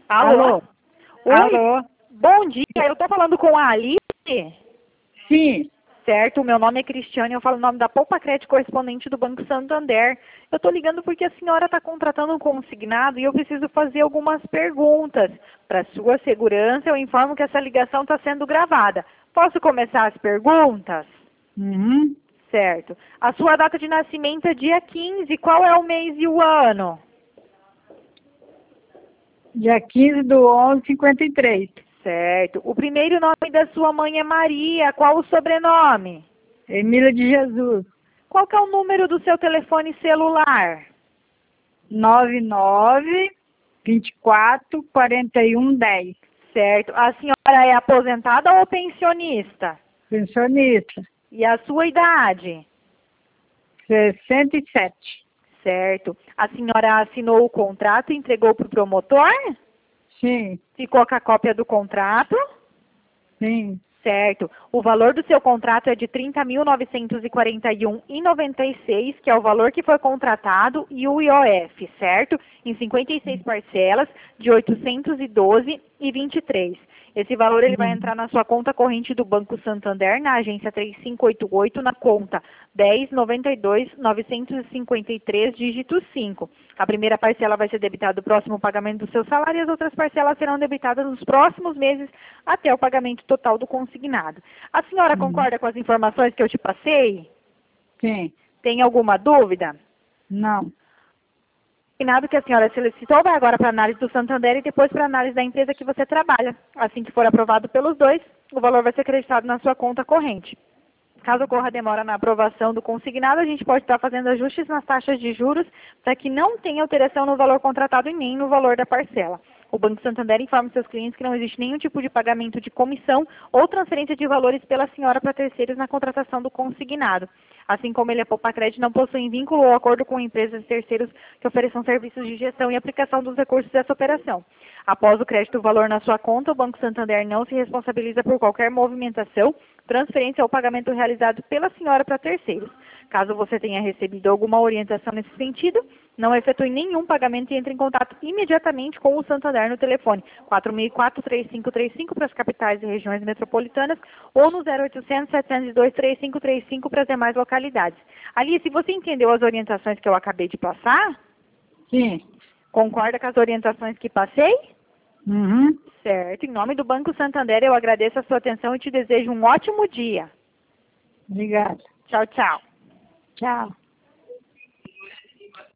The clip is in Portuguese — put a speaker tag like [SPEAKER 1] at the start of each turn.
[SPEAKER 1] Alô?
[SPEAKER 2] Alô?
[SPEAKER 1] Oi,
[SPEAKER 2] Alô?
[SPEAKER 1] bom dia. Eu tô falando com a Alice?
[SPEAKER 2] Sim.
[SPEAKER 1] Certo, meu nome é Cristiane, eu falo o nome da Poupa Crédito, correspondente do Banco Santander. Eu tô ligando porque a senhora está contratando um consignado e eu preciso fazer algumas perguntas. Para sua segurança, eu informo que essa ligação está sendo gravada. Posso começar as perguntas?
[SPEAKER 2] Uhum.
[SPEAKER 1] Certo. A sua data de nascimento é dia 15. Qual é o mês e o ano?
[SPEAKER 2] Dia 15/11/53.
[SPEAKER 1] Certo. O primeiro nome da sua mãe é Maria. Qual o sobrenome?
[SPEAKER 2] Emília de Jesus.
[SPEAKER 1] Qual que é o número do seu telefone celular?
[SPEAKER 2] 99-24-41-10.
[SPEAKER 1] Certo. A senhora é aposentada ou pensionista?
[SPEAKER 2] Pensionista.
[SPEAKER 1] E a sua idade?
[SPEAKER 2] 67.
[SPEAKER 1] Certo. A senhora assinou o contrato e entregou para o promotor?
[SPEAKER 2] Sim.
[SPEAKER 1] Ficou com a cópia do contrato?
[SPEAKER 2] Sim.
[SPEAKER 1] Certo. O valor do seu contrato é de R$ 30.941,96, que é o valor que foi contratado, e o IOF, certo? Em 56 parcelas de R$ 812,23. Esse valor ele vai entrar na sua conta corrente do Banco Santander, na agência 3588, na conta 10.92.953, dígito 5. A primeira parcela vai ser debitada do próximo pagamento do seu salário e as outras parcelas serão debitadas nos próximos meses até o pagamento total do consignado. A senhora concorda com as informações que eu te passei?
[SPEAKER 2] Sim.
[SPEAKER 1] Tem alguma dúvida?
[SPEAKER 2] Não.
[SPEAKER 1] O consignado que a senhora solicitou vai agora para análise do Santander e depois para análise da empresa que você trabalha. Assim que for aprovado pelos dois, o valor vai ser acreditado na sua conta corrente. Caso ocorra demora na aprovação do consignado, a gente pode estar fazendo ajustes nas taxas de juros para que não tenha alteração no valor contratado e nem no valor da parcela. O Banco Santander informa seus clientes que não existe nenhum tipo de pagamento de comissão ou transferência de valores pela senhora para terceiros na contratação do consignado. Assim como ele é Poupa Crédito, não possui vínculo ou acordo com empresas e terceiros que ofereçam serviços de gestão e aplicação dos recursos dessa operação. Após o crédito do valor na sua conta, o Banco Santander não se responsabiliza por qualquer movimentação, transferência ou pagamento realizado pela senhora para terceiros. Caso você tenha recebido alguma orientação nesse sentido, não efetue nenhum pagamento e entre em contato imediatamente com o Santander no telefone 4004-3535 para as capitais e regiões metropolitanas ou no 0800-702-3535 para as demais localidades. Alice, você entendeu as orientações que eu acabei de passar?
[SPEAKER 2] Sim.
[SPEAKER 1] Concorda com as orientações que passei?
[SPEAKER 2] Uhum.
[SPEAKER 1] Certo. Em nome do Banco Santander, eu agradeço a sua atenção e te desejo um ótimo dia.
[SPEAKER 2] Obrigada.
[SPEAKER 1] Tchau, tchau.
[SPEAKER 2] Tchau.